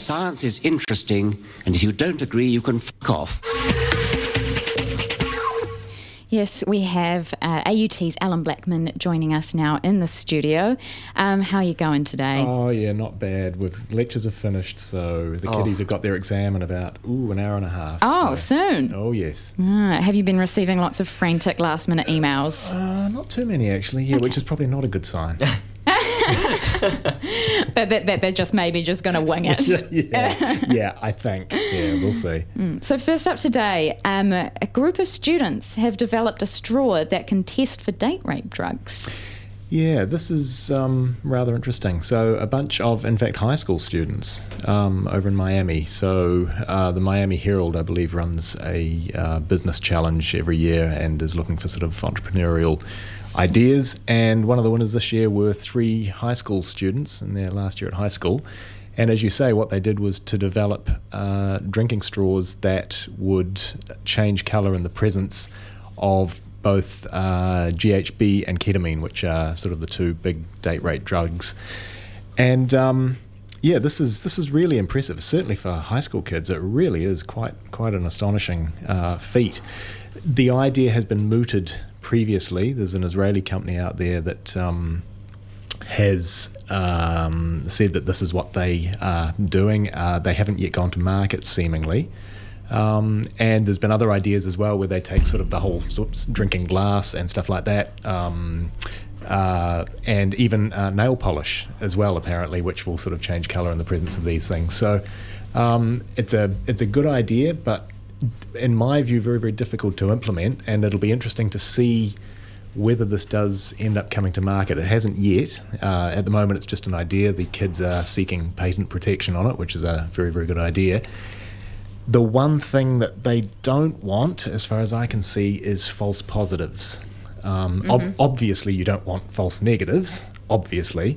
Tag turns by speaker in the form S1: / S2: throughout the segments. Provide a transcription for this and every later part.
S1: science is interesting, and if you don't agree, you can fuck off.
S2: Yes, we have AUT's Alan Blackman joining us now in the studio. How are you going today?
S3: Oh, yeah, not bad. Lectures are finished, so the kiddies have got their exam in about, an hour and a half.
S2: Oh, soon?
S3: Oh, yes.
S2: Have you been receiving lots of frantic last-minute emails?
S3: Not too many, actually, okay. Which is probably not a good sign.
S2: that they're just maybe just going to wing it.
S3: Yeah, I think. Yeah, we'll see.
S2: So first up today, a group of students have developed a straw that can test for date rape drugs.
S3: Yeah, this is rather interesting. So a bunch of, in fact, high school students over in Miami. So the Miami Herald, I believe, runs a business challenge every year and is looking for sort of entrepreneurial ideas, and one of the winners this year were 3 high school students in their last year at high school. And as you say, what they did was to develop drinking straws that would change colour in the presence of both GHB and ketamine, which are sort of the 2 big date rape drugs. And this is really impressive. Certainly for high school kids, it really is quite an astonishing feat. The idea has been mooted previously. There's an Israeli company out there that has said that this is what they are doing. They haven't yet gone to market, seemingly. And there's been other ideas as well where they take sort of the whole drinking glass and stuff like that, and even nail polish as well, apparently, which will sort of change colour in the presence of these things. So it's a good idea, but in my view, very, very difficult to implement, and it'll be interesting to see whether this does end up coming to market. It hasn't yet. At the moment, it's just an idea. The kids are seeking patent protection on it, which is a very, very good idea. The one thing that they don't want, as far as I can see, is false positives. Obviously, you don't want false negatives, obviously.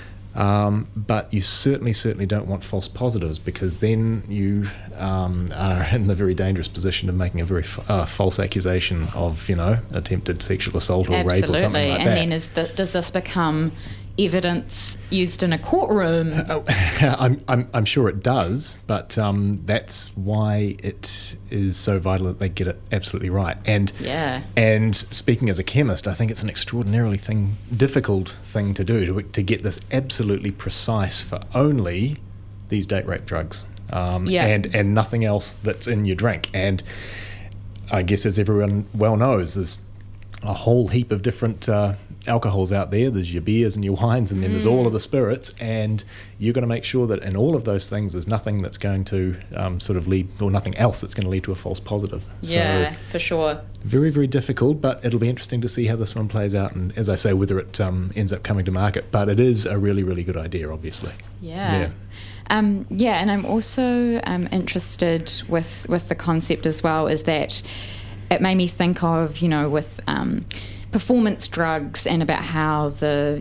S3: But you certainly don't want false positives, because then you are in the very dangerous position of making a very false accusation of, attempted sexual assault or rape or something like that.
S2: And then does this become evidence used in a courtroom?
S3: I'm sure it does, but that's why it is so vital that they get it absolutely right. And speaking as a chemist, I think it's an extraordinarily difficult thing to do, to get this absolutely precise for only these date rape drugs, and nothing else that's in your drink. And I guess, as everyone well knows, there's a whole heap of different alcohols out there. There's your beers and your wines, and then there's all of the spirits, and you're going to make sure that in all of those things there's nothing that's going to sort of lead, or nothing else that's going to lead to a false positive.
S2: Yeah, for sure.
S3: Very, very difficult, but it'll be interesting to see how this one plays out, and as I say, whether it ends up coming to market. But it is a really, really good idea, obviously.
S2: Yeah. And I'm also interested with the concept as well, is that it made me think of, with performance drugs, and about how the,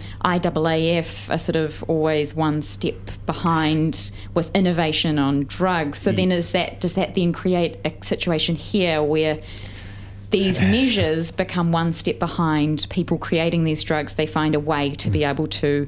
S2: IAAF are sort of always one step behind with innovation on drugs. So then does that then create a situation here where these measures become one step behind people creating these drugs? They find a way to be able to,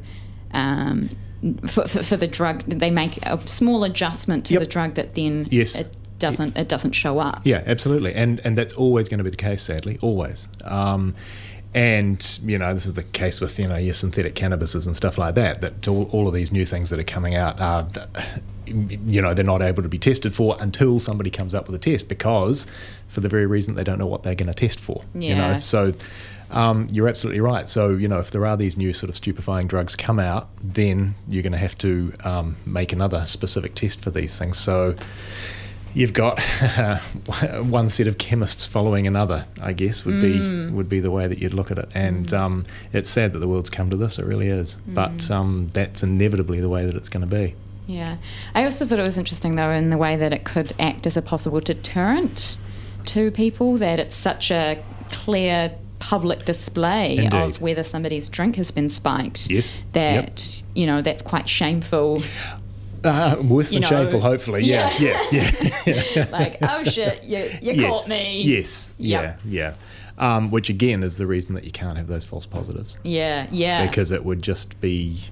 S2: for the drug, they make a small adjustment to the drug that then it doesn't show up.
S3: Yeah, absolutely, and that's always going to be the case, sadly, always. And this is the case with your synthetic cannabises and stuff like that. That all of these new things that are coming out are, they're not able to be tested for until somebody comes up with a test, because for the very reason they don't know what they're going to test for.
S2: Yeah.
S3: So you're absolutely right. So if there are these new sort of stupefying drugs come out, then you're going to have to make another specific test for these things. So you've got one set of chemists following another, I guess, would be the way that you'd look at it. And it's sad that the world's come to this, it really is. But that's inevitably the way that it's going to be.
S2: Yeah. I also thought it was interesting, though, in the way that it could act as a possible deterrent to people, that it's such a clear public display of whether somebody's drink has been spiked.
S3: Yes.
S2: That, that's quite shameful.
S3: Worse than shameful, hopefully. Yeah.
S2: Like, oh shit, you caught me.
S3: Yes. Yep. Yeah. Which again is the reason that you can't have those false positives.
S2: Yeah.
S3: Because it would just be,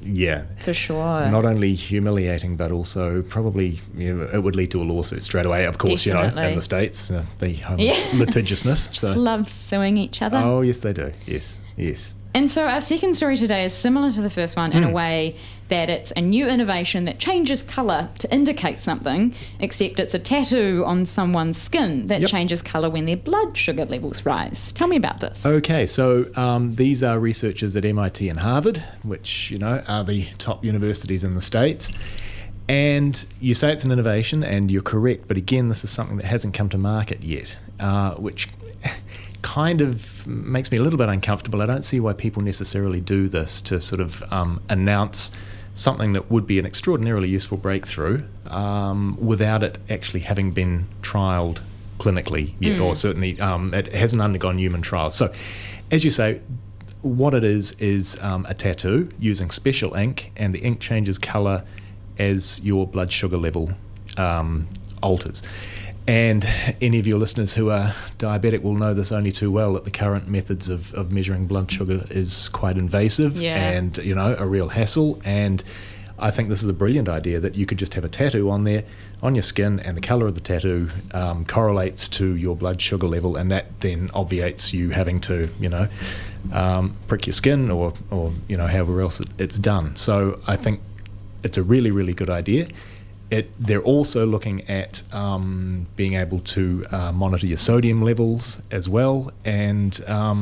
S3: yeah,
S2: for sure.
S3: not only humiliating, but also probably it would lead to a lawsuit straight away. Of course,
S2: Definitely.
S3: in the States, the litigiousness.
S2: Just love suing each other.
S3: Oh, yes, they do. Yes, yes.
S2: And so our second story today is similar to the first one in a way that it's a new innovation that changes colour to indicate something, except it's a tattoo on someone's skin that changes colour when their blood sugar levels rise. Tell me about this.
S3: Okay, so these are researchers at MIT and Harvard, which, are the top universities in the States. And you say it's an innovation, and you're correct, but again, this is something that hasn't come to market yet, which kind of makes me a little bit uncomfortable. I don't see why people necessarily do this to sort of announce something that would be an extraordinarily useful breakthrough without it actually having been trialled clinically yet, or certainly it hasn't undergone human trials. So, as you say, what it is a tattoo using special ink, and the ink changes colour as your blood sugar level alters. And any of your listeners who are diabetic will know this only too well, that the current methods of measuring blood sugar is quite invasive and, a real hassle. And I think this is a brilliant idea that you could just have a tattoo on there, on your skin, and the colour of the tattoo correlates to your blood sugar level, and that then obviates you having to, prick your skin or however else it's done. So I think it's a really, really good idea. They're also looking at being able to monitor your sodium levels as well, and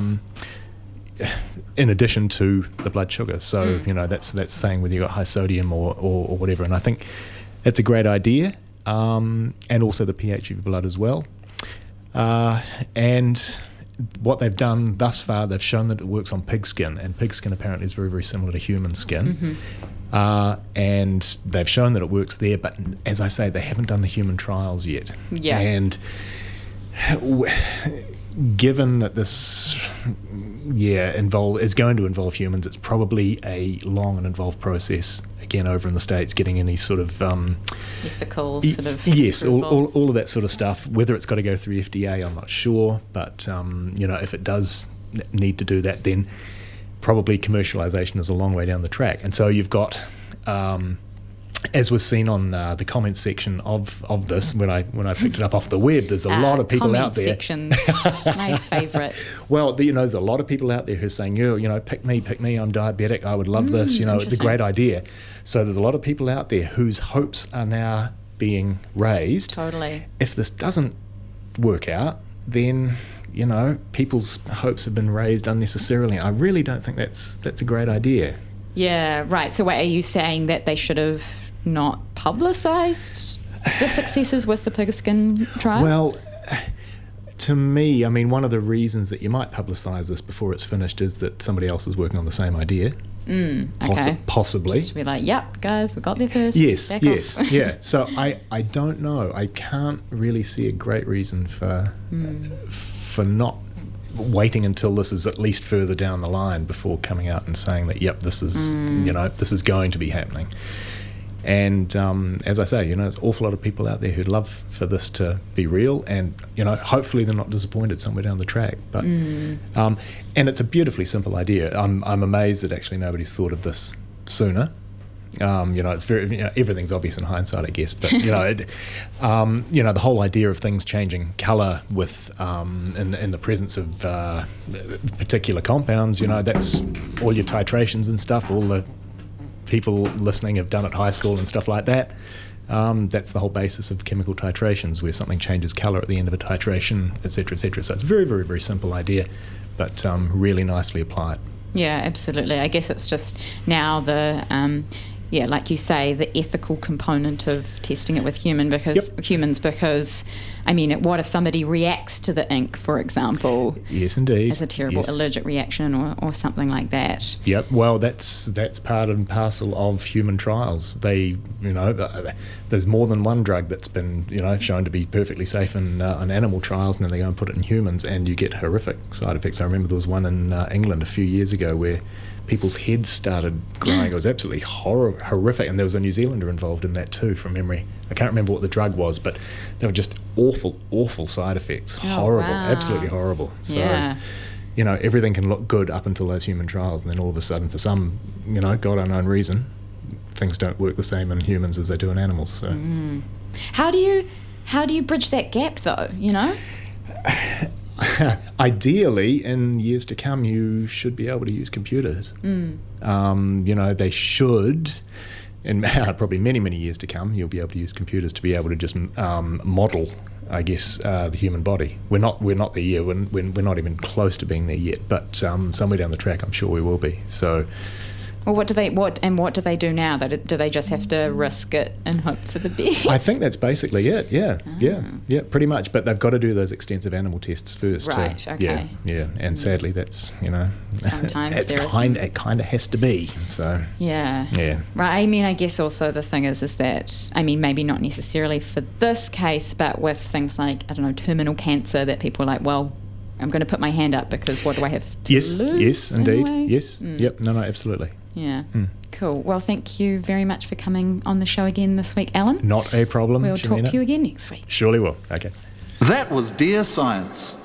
S3: in addition to the blood sugar. So that's saying whether you've got high sodium or whatever. And I think it's a great idea, and also the pH of your blood as well. And what they've done thus far, they've shown that it works on pig skin, and pig skin apparently is very, very similar to human skin. And they've shown that it works there, but as I say, they haven't done the human trials yet.
S2: Yeah.
S3: And given that this is going to involve humans, it's probably a long and involved process, again, over in the States, getting any sort of
S2: ethical sort of
S3: yes, all of that sort of stuff. Whether it's got to go through FDA, I'm not sure, but if it does need to do that, then probably commercialization is a long way down the track. And so you've got, as was seen on the comments section of this, when I picked it up off the web, there's a lot of people out there.
S2: Sections, my favourite.
S3: Well, there's a lot of people out there who are saying, pick me, I'm diabetic, I would love this, it's a great idea. So there's a lot of people out there whose hopes are now being raised.
S2: Totally.
S3: If this doesn't work out, then people's hopes have been raised unnecessarily. I really don't think that's a great idea.
S2: Yeah, right. So wait, are you saying that they should have not publicised the successes with the pigskin trial?
S3: Well, to me, one of the reasons that you might publicise this before it's finished is that somebody else is working on the same idea.
S2: Okay.
S3: Possibly.
S2: Just to be like, yep, guys, we got there first.
S3: Yes,
S2: Back
S3: yes,
S2: off.
S3: yeah. So I don't know. I can't really see a great reason for not waiting until this is at least further down the line before coming out and saying that, yep, this is this is going to be happening. And as I say, there's an awful lot of people out there who'd love for this to be real, and hopefully they're not disappointed somewhere down the track. But and it's a beautifully simple idea. I'm amazed that actually nobody's thought of this sooner. It's very, everything's obvious in hindsight, I guess, but the whole idea of things changing colour with in the presence of particular compounds, that's all your titrations and stuff. All the people listening have done at high school and stuff like that. That's the whole basis of chemical titrations, where something changes colour at the end of a titration, etc., etc. So it's a very, very, very simple idea, but really nicely applied.
S2: Yeah, absolutely. I guess it's just now the like you say, the ethical component of testing it with humans, because what if somebody reacts to the ink, for example?
S3: Yes, indeed.
S2: As a terrible allergic reaction or something like that.
S3: Yep. Well, that's part and parcel of human trials. They, there's more than one drug that's been, shown to be perfectly safe in animal trials, and then they go and put it in humans, and you get horrific side effects. I remember there was one in England a few years ago where people's heads started growing. It was absolutely horrific, and there was a New Zealander involved in that too, from memory. I can't remember what the drug was, but they were just awful side effects. Horrible,
S2: wow.
S3: Absolutely horrible. So, everything can look good up until those human trials, and then all of a sudden, for some, God unknown reason, things don't work the same in humans as they do in animals. So,
S2: how do you bridge that gap, though?
S3: Ideally, in years to come, you should be able to use computers. They should. In probably many, many years to come, you'll be able to use computers to be able to just model, I guess, the human body. We're not there yet. We're not even close to being there yet. But somewhere down the track, I'm sure we will be. So.
S2: Well, what do they do now? Do they just have to risk it and hope for the best?
S3: I think that's basically it. Yeah, pretty much. But they've got to do those extensive animal tests first.
S2: Right. Okay.
S3: Yeah. And sadly, that's
S2: sometimes
S3: it kind of has to be. So.
S2: Yeah.
S3: Yeah.
S2: Right. I mean, I guess also the thing is that maybe not necessarily for this case, but with things like terminal cancer, that people are like, well, I'm going to put my hand up because what do I have to lose?
S3: Yes, indeed.
S2: Anyway?
S3: Yes. Yep. No, absolutely.
S2: Yeah. Cool. Well, thank you very much for coming on the show again this week, Alan.
S3: Not a problem.
S2: We'll talk to you again next week.
S3: Surely will. Okay.
S4: That was Dear Science.